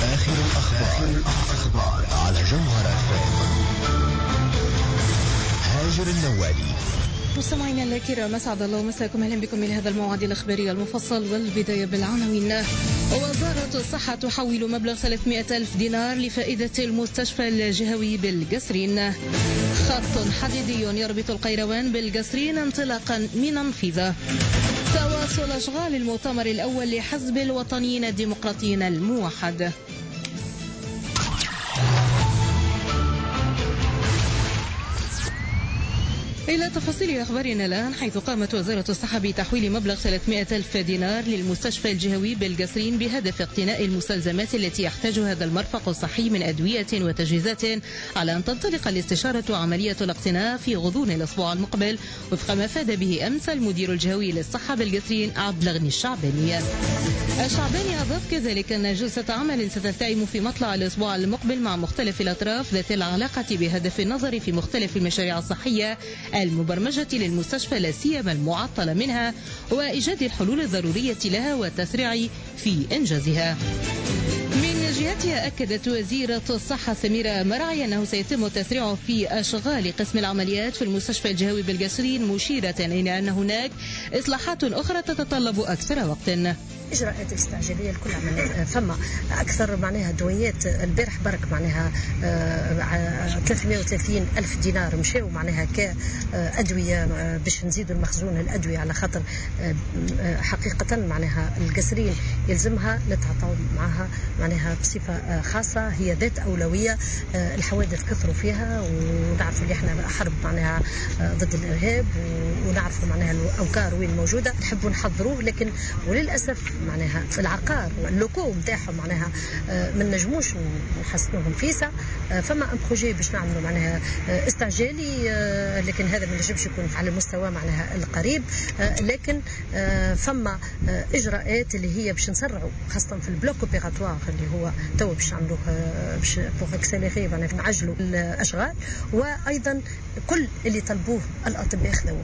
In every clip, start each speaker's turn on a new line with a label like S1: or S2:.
S1: آخر الأخبار على جوهر FM. هاجر النوالي.
S2: مستمعينا الكرام، أسعد الله مساكم، أهلا بكم إلى هذا الموعد الإخباري المفصل. والبداية بالعناوين. وزارة الصحة تحول مبلغ 300 ألف دينار لفائدة المستشفى الجهوي بالقصرين. خط حديدي يربط القيروان بالقصرين انطلاقا من أنفذة. تواصل أشغال المؤتمر الأول لحزب الوطنيين الديمقراطيين الموحد. إلى تفاصيل أخبارنا الآن، حيث قامت وزارة الصحة بتحويل مبلغ 300 ألف دينار للمستشفى الجهوي بالقصرين بهدف اقتناء المستلزمات التي يحتاجها هذا المرفق الصحي من أدوية وتجهيزات، على أن تنطلق الاستشارة وعملية الاقتناء في غضون الأسبوع المقبل، وفق ما فاد به أمس المدير الجهوي للصحة بالقصرين عبد الغني الشعباني. الشعباني أضاف كذلك أن جلسة عمل ستلتئم في مطلع الأسبوع المقبل مع مختلف الأطراف ذات العلاقة بهدف النظر في مختلف المشاريع الصحية المبرمجة للمستشفى، لا سيما المعطلة منها، وإيجاد الحلول الضرورية لها والتسريع في إنجازها. من جهتها أكدت وزيرة الصحة سميرة مرعي أنه سيتم التسريع في أشغال قسم العمليات في المستشفى الجهوي بالقصرين، مشيرة إلى أن هناك إصلاحات أخرى تتطلب أكثر وقت.
S3: إجراءات استعجالية الكل عملية، ثم أكثر معناها دويات البارح برك معناها 330 ألف دينار مشاو معناها كأدوية باش نزيدوا المخزون الأدوية، على خاطر حقيقة معناها القصرين يلزمها نتعاطوا معها معناها بصفة خاصة، هي ذات أولوية. الحوادث كثروا فيها، ونعرفوا اللي احنا حرب معناها ضد الإرهاب، ونعرفوا معناها الأوكار وين موجودة، نحبوا نحضروه، لكن وللأسف معناها العقار اللوكو متاعهم معناها من نجموش نحسنوهم فيسا. فما ان بروجي باش نعملوا معناها استعجالي، لكن هذا ما نجمش يكون على المستوى معناها القريب، لكن فما اجراءات اللي هي باش نسرعوا، خاصه في البلوك اوبيراتوار اللي هو تو باش نعملوه باش بوغ اكسيليري معناها نعجلوا الاشغال، وايضا كل اللي طلبوه الاطباء خذوه.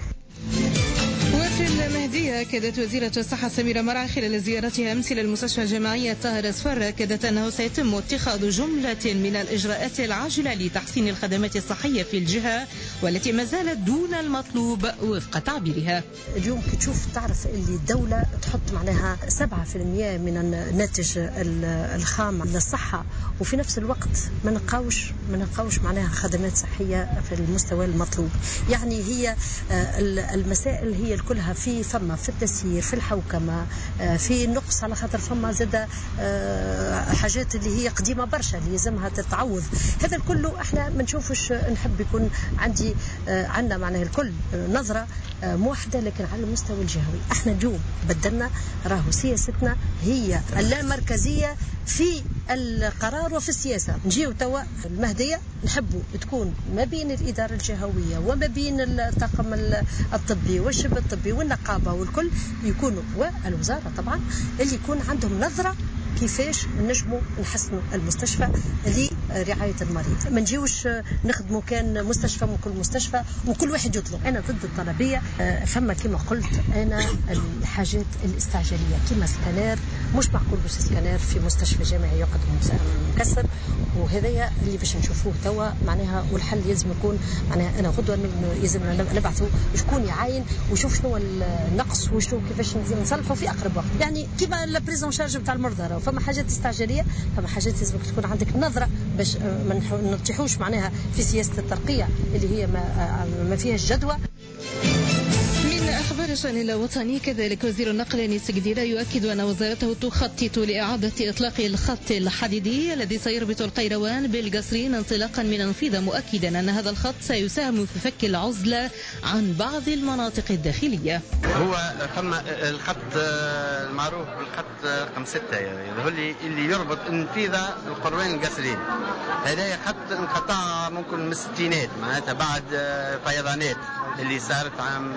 S2: وفي المهدية أكدت وزيرة الصحة سميرة مرعي خلال زيارتها أمس للمستشفى الجامعية طاهر أصفر، أكدت أنه سيتم اتخاذ جملة من الإجراءات العاجلة لتحسين الخدمات الصحية في الجهة، والتي ما زالت دون المطلوب وفق تعبيرها.
S3: اليوم كي تشوف تعرف اللي الدولة تحط معناها 7% من الناتج الخام للصحة، وفي نفس الوقت ما نلقاوش معناها خدمات صحية في المستوى المطلوب. يعني هي المسائل هي كلها فما في التسيير، في الحوكمة، في النقص، على خاطر فما زاد حاجات اللي هي قديمة برشا اللي يلزمها تتعوض. هذا الكل احنا ما نشوفش، نحب يكون عندنا معناها الكل نظرة موحدة، لكن على المستوى الجهوي احنا اليوم بدلنا، راهو سياستنا هي اللامركزية في القرار وفي السياسة. نجيو توا المهدية نحبوا تكون ما بين الإدارة الجهوية وما بين الطاقم الطبي والشبه الطبي والنقابة والكل يكونوا، والوزارة طبعا اللي يكون عندهم نظرة كيفاش نجموا نحسنوا المستشفى لرعاية المريض. ما نجيوش نخدموا كان مستشفى من كل مستشفى وكل واحد يطلب. أنا ضد الطلبية، فما كما قلت أنا الحاجات الاستعجالية كما سكانير، مش معقول باش سكانير في مستشفى جامعي يقعد مكسر، وهذا اللي باش نشوفوه توا معناها. والحل لازم يكون معناها أنا غدوة لازم نبعثوا شكون يعاين ويشوف شنو النقص وشنو كيفاش نصلحوا في أقرب وقت. يعني كما البريزون شارج بتاع المرضى، فما حاجات استعجالية، فما حاجات لازم تكون عندك نظرة باش ما نطيحوش معناها في سياسة الترقية اللي هي ما فيهاش جدوى.
S2: من أخبار الشأن الوطني كذلك، وزير النقل أنيس قديرة يؤكد أن وزارته تخطط لإعادة إطلاق الخط الحديدي الذي سيربط القيروان بالقصرين انطلاقا من أنفذة، مؤكدا أن هذا الخط سيساهم في فك العزلة عن بعض المناطق الداخلية.
S4: هو ثم الخط المعروف بالخط رقم 6 يعني هو اللي يربط انفذة القروان القصرين. هذا خط انقطع ممكن من الستينات، معناتها بعد فيضانات اللي صارت عام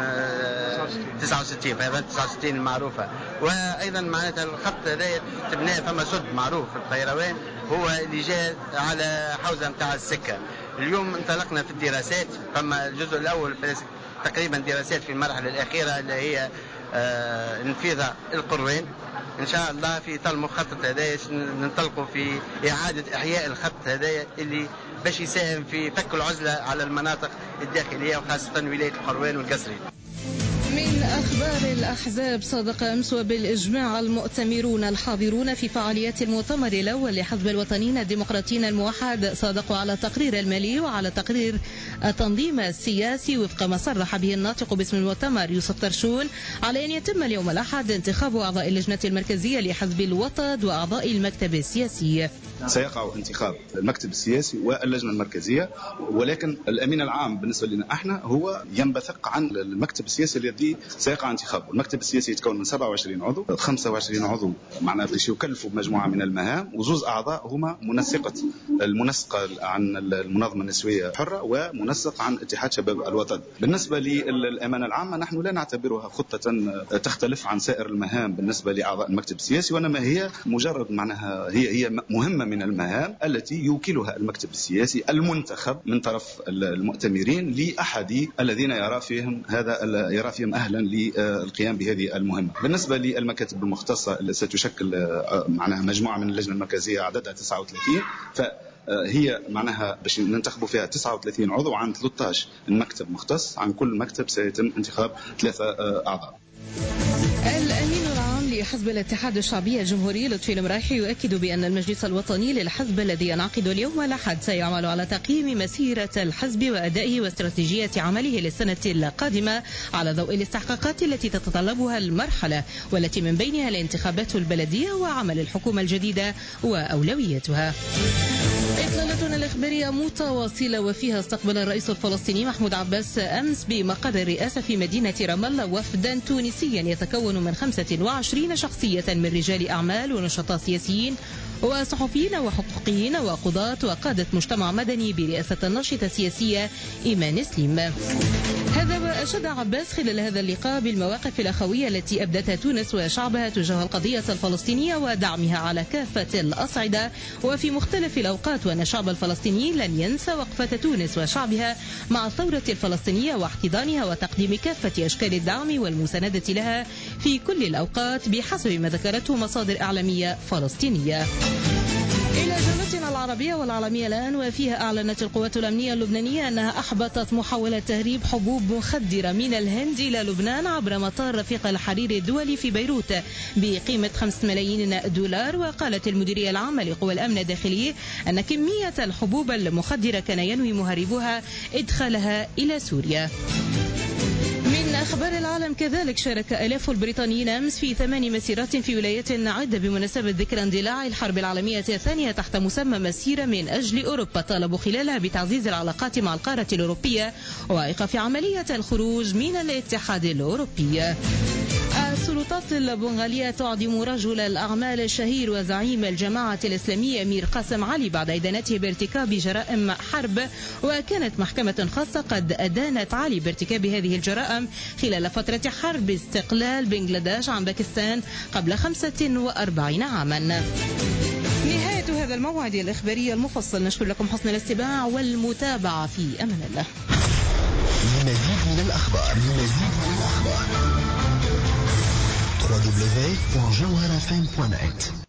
S4: 69 فيضان 69 المعروفة. وأيضا معناتها الخط هذا تبناه فما سد معروف في القيروان هو اللي جاء على حوزة متاع السكة. اليوم انطلقنا في الدراسات، فما الجزء الأول تقريبا دراسات في المرحلة الأخيرة اللي هي انفذة القروان، ان شاء الله في طال المخطط هذايا ننطلقوا في اعاده احياء الخط هذايا اللي باش يساهم في فك العزله على المناطق الداخليه وخاصه ولايه القروان والقصرين.
S2: من أخبار الأحزاب، صادق أمس وبالإجماع المؤتمرون الحاضرون في فعاليات المؤتمر الأول لحزب الوطنيين الديمقراطيين الموحد صادقوا على التقرير المالي وعلى تقرير التنظيم السياسي وفق ما صرح به الناطق باسم المؤتمر يوسف طرشون على أن يتم اليوم الأحد انتخاب أعضاء اللجنة المركزية لحزب الوطد وأعضاء المكتب السياسي.
S5: سيقع انتخاب المكتب السياسي واللجنة المركزية، ولكن الأمين العام بالنسبة لنا احنا هو ينبثق عن المكتب السياسي الذي سيقع انتخابه. المكتب السياسي يتكون من 27 عضو، 25 عضو معناه باش يكلفوا بمجموعة من المهام، وزوز أعضاء هما المنسقة عن المنظمة النسوية الحرة ومنسق عن اتحاد شباب الوطن. بالنسبة للأمانة العامة نحن لا نعتبرها خطة تختلف عن سائر المهام بالنسبة لأعضاء المكتب السياسي، وإنما هي مجرد معناها هي مهمة من المهام التي يوكلها المكتب السياسي المنتخب من طرف المؤتمرين لأحد الذين يرى فيهم أهلا للقيام بهذه المهمة. بالنسبة للمكاتب المختصة اللي ستشكل معناها مجموعة من اللجنة المركزية عددها 39، فهي معناها باش ننتخبوا فيها 39 عضو عن 13 مكتب مختص. عن كل مكتب سيتم انتخاب 3 أعضاء.
S2: الأمين العام لحزب الاتحاد الشعبي الجمهوري لطفي المرايحي يؤكد بأن المجلس الوطني للحزب الذي ينعقد اليوم الأحد سيعمل على تقييم مسيرة الحزب وأدائه واستراتيجية عمله للسنة القادمة على ضوء الاستحقاقات التي تتطلبها المرحلة، والتي من بينها الانتخابات البلدية وعمل الحكومة الجديدة وأولوياتها. إطلالتنا الإخبارية متواصلة وفيها استقبل الرئيس الفلسطيني محمود عباس أمس بمقر الرئاسة في مدينة رام الله وفدا تونسيا يتكون من 25 شخصية من رجال أعمال ونشطاء سياسيين وصحفيين وحقوقيين وقضاة وقادة مجتمع مدني برئاسة الناشطة السياسية إيمان سليم. هذا وأشاد عباس خلال هذا اللقاء بالمواقف الأخوية التي أبدتها تونس وشعبها تجاه القضية الفلسطينية ودعمها على كافة الأصعدة وفي مختلف الأوقات، وأن الشعب الفلسطيني لن ينسى وقفة تونس وشعبها مع الثورة الفلسطينية واحتضانها وتقديم كافة أشكال الدعم والمساندة لها في كل الأوقات بحسب ما ذكرته مصادر إعلامية فلسطينية. إلى جولتنا العربية والعالمية الآن، وفيها أعلنت القوات الأمنية اللبنانية أنها أحبطت محاولة تهريب حبوب مخدرة من الهند إلى لبنان عبر مطار رفيق الحريري الدولي في بيروت بقيمة 5 ملايين دولار. وقالت المديرية العامة لقوى الأمن الداخلي أن كمية الحبوب المخدرة كان ينوي مهربوها إدخالها إلى سوريا. من أخبار العالم كذلك، شارك آلاف البريطانيين أمس في 8 مسيرات في ولايات عدة بمناسبة ذكرى اندلاع الحرب العالمية الثانية تحت مسمى مسيرة من أجل أوروبا، طالبوا خلالها بتعزيز العلاقات مع القارة الأوروبية وإيقاف عملية الخروج من الاتحاد الأوروبي. السلطات البنغالية تعدم رجل الأعمال الشهير وزعيم الجماعة الإسلامية أمير قاسم علي بعد إدانته بارتكاب جرائم حرب، وكانت محكمة خاصة قد أدانت علي بارتكاب هذه الجرائم خلال فترة حرب استقلال بنغلاديش عن باكستان قبل 45 عاما. نهاية هذا الموعد الإخباري المفصل، نشكر لكم حسن الاستماع والمتابعة في أمان الله.
S1: لمزيد من الأخبار www.jawharafm.net